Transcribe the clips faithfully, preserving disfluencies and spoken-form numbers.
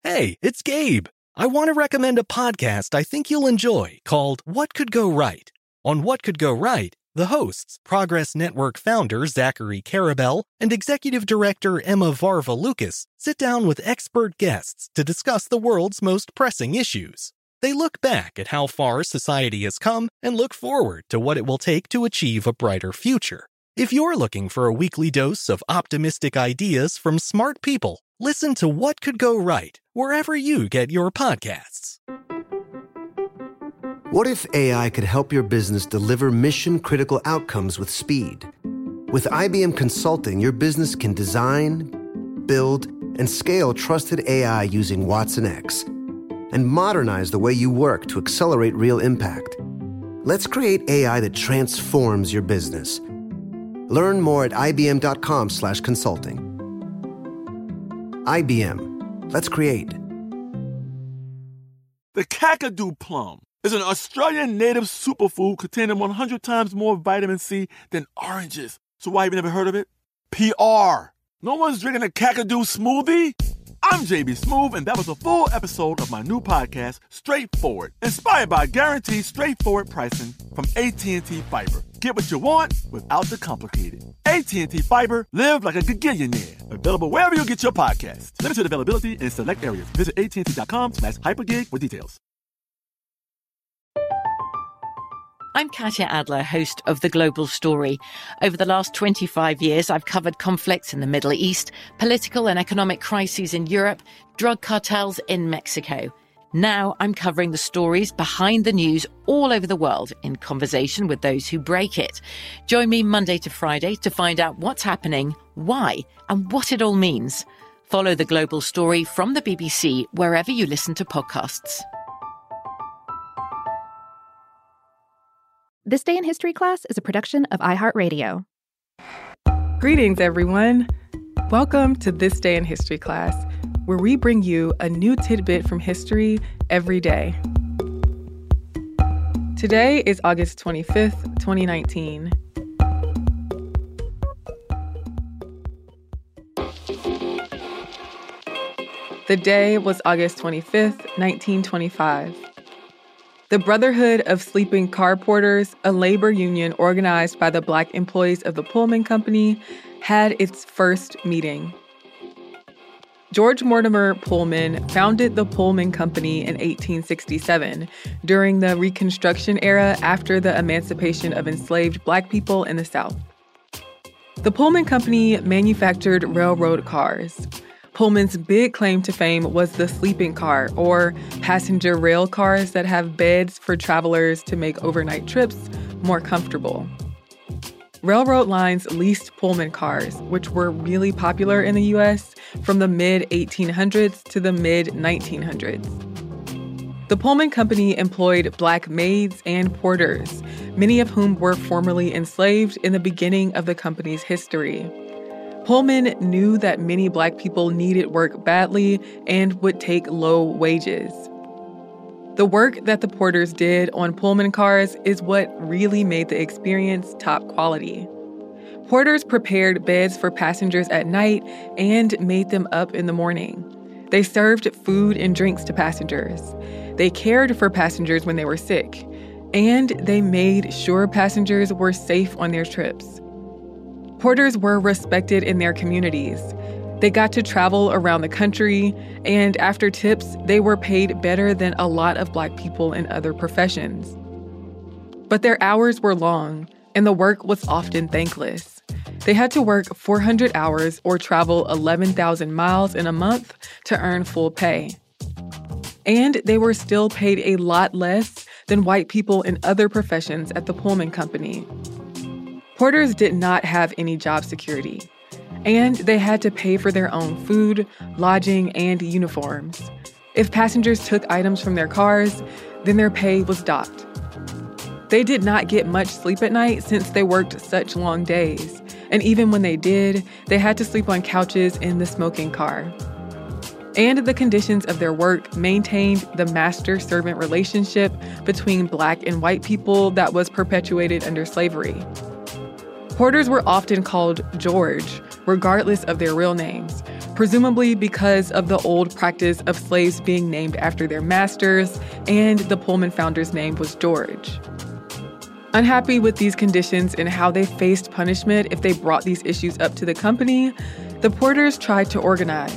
Hey, it's Gabe. I want to recommend a podcast I think you'll enjoy called What Could Go Right. On What Could Go Right, the hosts, Progress Network founder Zachary Karabell and executive director Emma Varva-Lucas, sit down with expert guests to discuss the world's most pressing issues. They look back at how far society has come and look forward to what it will take to achieve a brighter future. If you're looking for a weekly dose of optimistic ideas from smart people, listen to What Could Go Right wherever you get your podcasts. What if A I could help your business deliver mission-critical outcomes with speed? With I B M Consulting, your business can design, build, and scale trusted A I using Watson X, and modernize the way you work to accelerate real impact. Let's create A I that transforms your business. Learn more at ibm.com slash consulting. I B M. Let's create. The Kakadu plum is an Australian native superfood containing one hundred times more vitamin C than oranges. So why have you never heard of it? P R. No one's drinking a Kakadu smoothie? I'm J B Smoove, and that was a full episode of my new podcast, Straightforward, inspired by guaranteed straightforward pricing from A T and T Fiber. Get what you want without the complicated. A T and T Fiber, live like a gigillionaire. Available wherever you get your podcasts. Limited availability in select areas. Visit att.com slash hypergig for details. I'm Katya Adler, host of The Global Story. Over the last twenty-five years, I've covered conflicts in the Middle East, political and economic crises in Europe, drug cartels in Mexico. Now I'm covering the stories behind the news all over the world in conversation with those who break it. Join me Monday to Friday to find out what's happening, why, and what it all means. Follow The Global Story from the B B C wherever you listen to podcasts. This Day in History class is a production of iHeartRadio. Greetings, everyone. Welcome to This Day in History class, where we bring you a new tidbit from history every day. Today is August twenty-fifth, twenty nineteen. The day was August twenty-fifth, nineteen twenty-five. The Brotherhood of Sleeping Car Porters, a labor union organized by the Black employees of the Pullman Company, had its first meeting. George Mortimer Pullman founded the Pullman Company in eighteen sixty-seven, during the Reconstruction era after the emancipation of enslaved Black people in the South. The Pullman Company manufactured railroad cars. Pullman's big claim to fame was the sleeping car, or passenger rail cars that have beds for travelers to make overnight trips more comfortable. Railroad lines leased Pullman cars, which were really popular in the U S from the mid eighteen hundreds to the mid nineteen hundreds. The Pullman Company employed Black maids and porters, many of whom were formerly enslaved in the beginning of the company's history. Pullman knew that many Black people needed work badly and would take low wages. The work that the porters did on Pullman cars is what really made the experience top quality. Porters prepared beds for passengers at night and made them up in the morning. They served food and drinks to passengers. They cared for passengers when they were sick. And they made sure passengers were safe on their trips. Porters were respected in their communities. They got to travel around the country, and after tips, they were paid better than a lot of Black people in other professions. But their hours were long, and the work was often thankless. They had to work four hundred hours or travel eleven thousand miles in a month to earn full pay. And they were still paid a lot less than white people in other professions at the Pullman Company. Porters did not have any job security, and they had to pay for their own food, lodging, and uniforms. If passengers took items from their cars, then their pay was docked. They did not get much sleep at night since they worked such long days, and even when they did, they had to sleep on couches in the smoking car. And the conditions of their work maintained the master-servant relationship between Black and white people that was perpetuated under slavery. Porters were often called George, regardless of their real names, presumably because of the old practice of slaves being named after their masters, and the Pullman founder's name was George. Unhappy with these conditions and how they faced punishment if they brought these issues up to the company, the Porters tried to organize.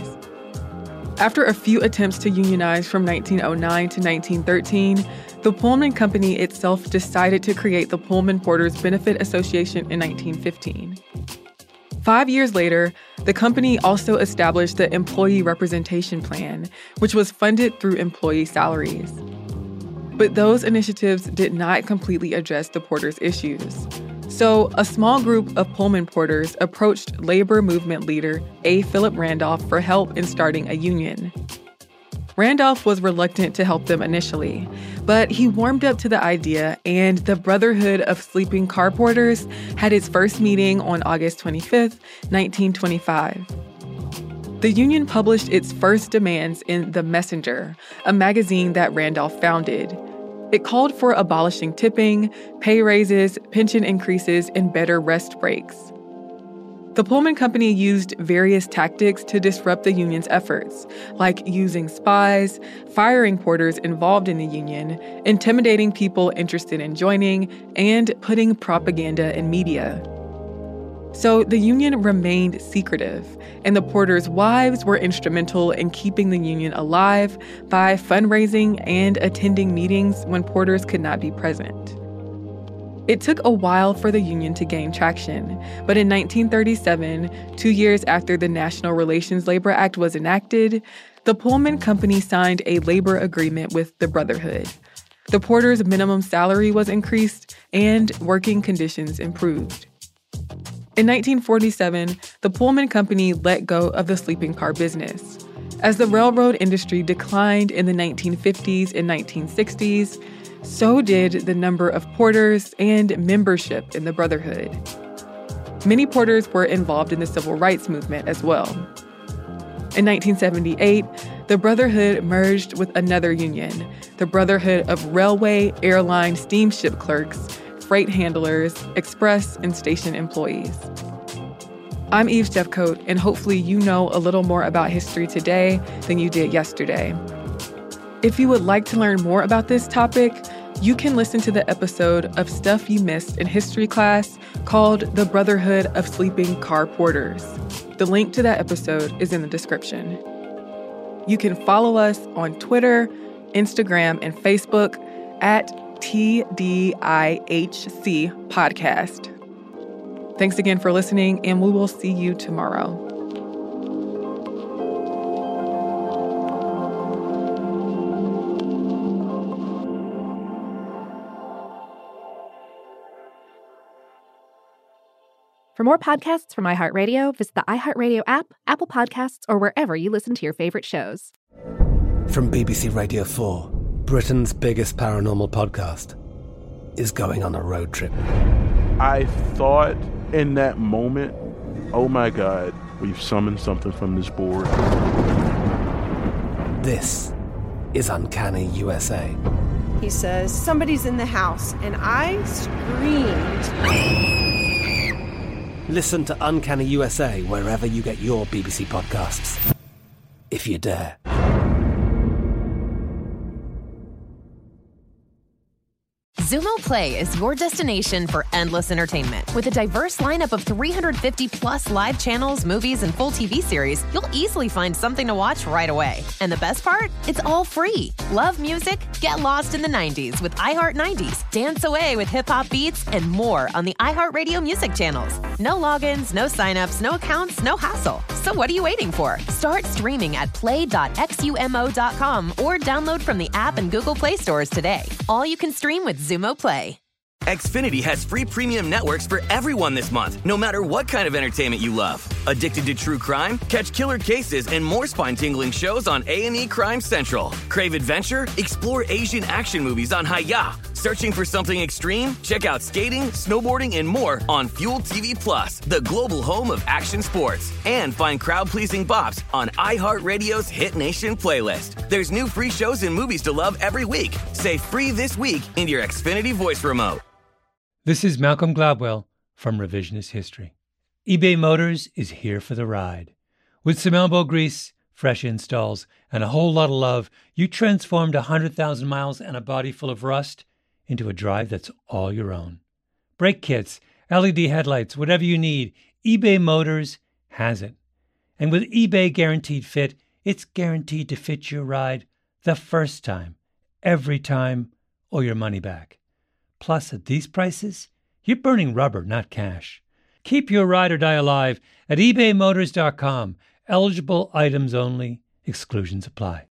After a few attempts to unionize from nineteen oh nine to nineteen thirteen, the Pullman Company itself decided to create the Pullman Porters Benefit Association in nineteen fifteen. Five years later, the company also established the Employee Representation Plan, which was funded through employee salaries. But those initiatives did not completely address the porters' issues. So a small group of Pullman porters approached labor movement leader A. Philip Randolph for help in starting a union. Randolph was reluctant to help them initially, but he warmed up to the idea, and the Brotherhood of Sleeping Car Porters had its first meeting on August twenty-fifth, nineteen twenty-five. The union published its first demands in The Messenger, a magazine that Randolph founded. It called for abolishing tipping, pay raises, pension increases, and better rest breaks. The Pullman Company used various tactics to disrupt the union's efforts, like using spies, firing porters involved in the union, intimidating people interested in joining, and putting propaganda in media. So the union remained secretive, and the porters' wives were instrumental in keeping the union alive by fundraising and attending meetings when porters could not be present. It took a while for the union to gain traction, but in nineteen thirty-seven, two years after the National Relations Labor Act was enacted, the Pullman Company signed a labor agreement with the Brotherhood. The porters' minimum salary was increased, and working conditions improved. In nineteen forty-seven, the Pullman Company let go of the sleeping car business. As the railroad industry declined in the nineteen fifties and nineteen sixties, so did the number of porters and membership in the Brotherhood. Many porters were involved in the civil rights movement as well. In nineteen seventy-eight, the Brotherhood merged with another union, the Brotherhood of Railway, Airline, Steamship Clerks, Freight Handlers, Express, and Station Employees. I'm Eve Jeffcoat, and hopefully you know a little more about history today than you did yesterday. If you would like to learn more about this topic, you can listen to the episode of Stuff You Missed in History Class called The Brotherhood of Sleeping Car Porters. The link to that episode is in the description. You can follow us on Twitter, Instagram, and Facebook at T D I H C Podcast. Thanks again for listening, and we will see you tomorrow. For more podcasts from iHeartRadio, visit the iHeartRadio app, Apple Podcasts, or wherever you listen to your favorite shows. From B B C Radio four, Britain's biggest paranormal podcast is going on a road trip. I thought in that moment, oh my God, we've summoned something from this board. This is Uncanny U S A. He says, somebody's in the house, and I screamed. Listen to Uncanny U S A wherever you get your B B C podcasts, if you dare. Xumo Play is your destination for endless entertainment. With a diverse lineup of three hundred fifty plus live channels, movies, and full T V series, you'll easily find something to watch right away. And the best part? It's all free. Love music? Get lost in the nineties with iHeart nineties. Dance away with hip-hop beats and more on the iHeartRadio music channels. No logins, no signups, no accounts, no hassle. So what are you waiting for? Start streaming at play dot xumo dot com or download from the app and Google Play stores today. All you can stream with Xumo Play. Xfinity has free premium networks for everyone this month, no matter what kind of entertainment you love. Addicted to true crime? Catch killer cases and more spine-tingling shows on A and E Crime Central. Crave adventure? Explore Asian action movies on Hi-Ya. Searching for something extreme? Check out skating, snowboarding, and more on Fuel T V Plus, the global home of action sports. And find crowd-pleasing bops on iHeartRadio's Hit Nation playlist. There's new free shows and movies to love every week. Say free this week in your Xfinity voice remote. This is Malcolm Gladwell from Revisionist History. eBay Motors is here for the ride. With some elbow grease, fresh installs, and a whole lot of love, you transformed one hundred thousand miles and a body full of rust into a drive that's all your own. Brake kits, L E D headlights, whatever you need, eBay Motors has it. And with eBay Guaranteed Fit, it's guaranteed to fit your ride the first time, every time, or your money back. Plus, at these prices, you're burning rubber, not cash. Keep your ride or die alive at ebay motors dot com. Eligible items only. Exclusions apply.